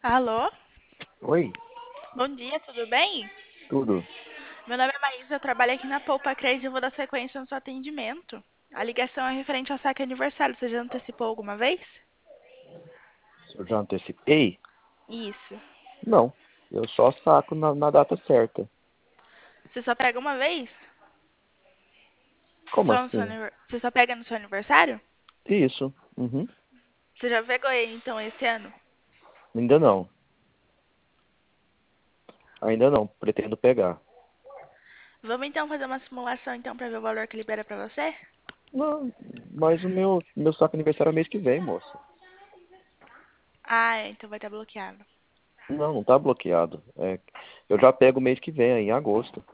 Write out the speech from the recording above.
Alô? Oi, Bom dia, tudo bem? tudo. Meu nome é Maísa, eu trabalho aqui na Poupa Cred e eu vou dar sequência no seu atendimento. A ligação é referente ao saque aniversário. Você já antecipou alguma vez? Eu já antecipei? Isso. Não, eu só saco na data certa. Você só pega uma vez? Como Só no seu assim? Você só pega no seu aniversário? Isso. Uhum. Você já pegou ele então esse ano? Ainda não. Ainda não. Pretendo pegar. Vamos então fazer uma simulação então para ver o valor que libera para você? Não, mas o meu saco aniversário é mês que vem, moça. Ah, então vai estar bloqueado. Não, não tá bloqueado. Eu já pego mês que vem, em agosto.